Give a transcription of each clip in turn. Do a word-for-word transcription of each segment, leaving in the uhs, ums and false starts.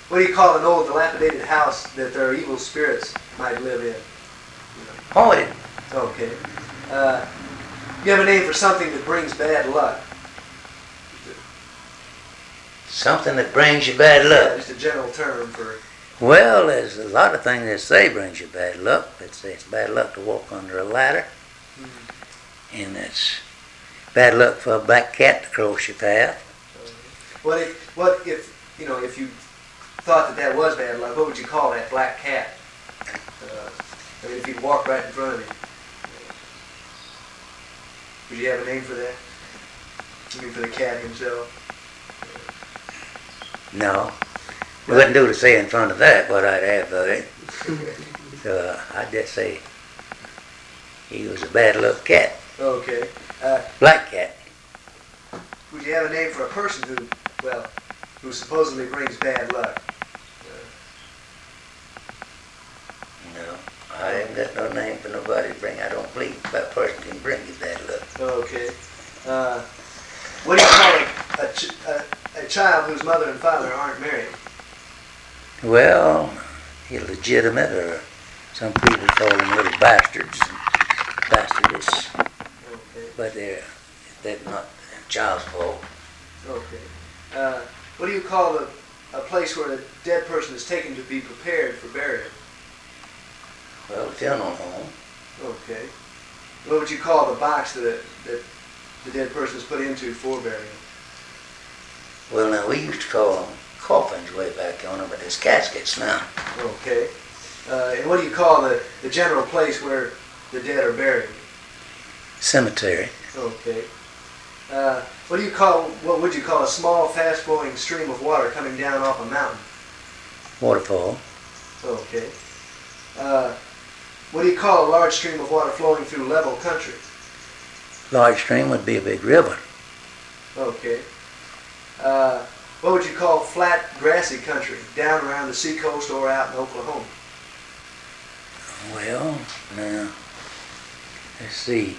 what do you call an old dilapidated house that their evil spirits might live in? Haunted. Okay. Uh, you have a name for something that brings bad luck? Something that brings you bad luck? Yeah, just a general term for... Well, there's a lot of things that say brings you bad luck. It's, it's bad luck to walk under a ladder. Mm-hmm. And it's bad luck for a black cat to cross your path. Uh, what if, what if, you know, if you thought that that was bad luck, what would you call that black cat? Uh, I mean, if he'd walk right in front of you. Would you have a name for that? I mean, for the cat himself? No. It wouldn't do to say in front of that what I'd have for it. So uh, I'd just say he was a bad luck cat. Okay. Uh, Black cat. Would you have a name for a person who, well, who supposedly brings bad luck? No. I haven't got no name for nobody to bring. I don't believe that person can bring you bad luck. Okay. Uh, what do you call a, a, ch- a, a child whose mother and father aren't married? Well, illegitimate, or some people call them little bastards, bastards. Okay. But they're they're not child's fault. Okay. Uh, what do you call a, a place where a dead person is taken to be prepared for burial? Well, funeral home. Okay. What would you call the box that that the dead person is put into for burial? Well, now we used to call them coffins way back on them, but there's caskets now. Okay. Uh, and what do you call the, the general place where the dead are buried? Cemetery. Okay. Uh, what do you call? What would you call a small, fast-flowing stream of water coming down off a mountain? Waterfall. Okay. Uh, what do you call a large stream of water flowing through level country? Large stream would be a big river. Okay. Uh, what would you call flat, grassy country down around the seacoast or out in Oklahoma? Well, now, let's see.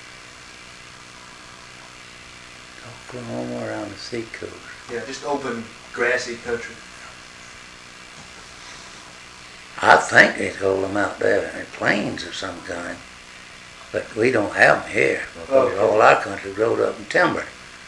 Oklahoma around the seacoast. Yeah, just open, grassy country. I think they hold them out there in plains of some kind, but we don't have them here because Okay. all our country growed up in timber.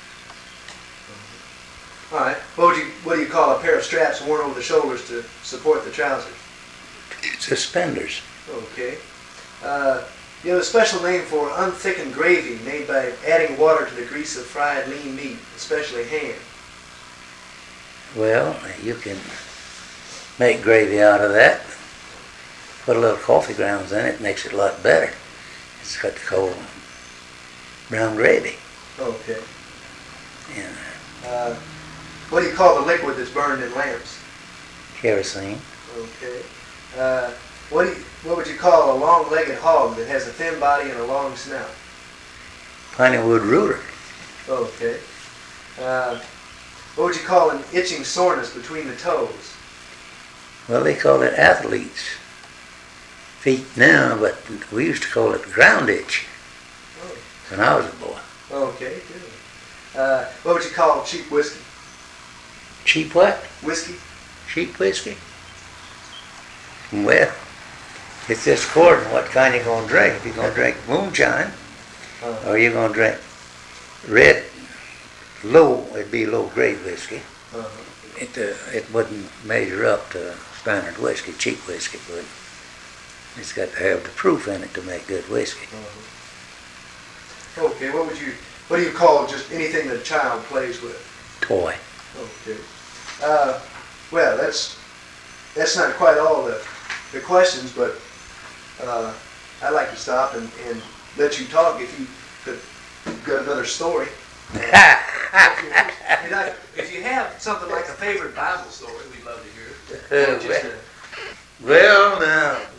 All right. What would you What do you call a pair of straps worn over the shoulders to support the trousers? Suspenders. Okay. Uh, you have a special name for unthickened gravy made by adding water to the grease of fried lean meat, especially ham. Well, you can make gravy out of that. Put a little coffee grounds in it, makes it a lot better. It's what they call brown gravy. Okay. Yeah. Uh, what do you call the liquid that's burned in lamps? Kerosene. Okay. Uh, what do you, What would you call a long-legged hog that has a thin body and a long snout? Pineywood rooter. Okay. Uh, what would you call an itching soreness between the toes? Well, they call it athlete's feet now, but we used to call it ground itch Oh. when I was a boy. Okay, good. Uh, what would you call cheap whiskey? Cheap what? Whiskey? Cheap whiskey? Well, it's just according to what kind you're going to drink. If you're going to drink moonshine, Uh, or you're going to drink red, low, it'd be low-grade whiskey. uh, It uh, it wouldn't measure up to standard whiskey, cheap whiskey, but it's got to have the proof in it to make good whiskey. uh, okay, what would you, what do you call just anything that a child plays with? Toy. Okay. Uh, well, that's that's not quite all the the questions, but uh, I'd like to stop and, and let you talk if you could got another story. Uh, if, you, if you have something like a favorite Bible story, we'd love to hear it. Uh, Just, uh, Well, now,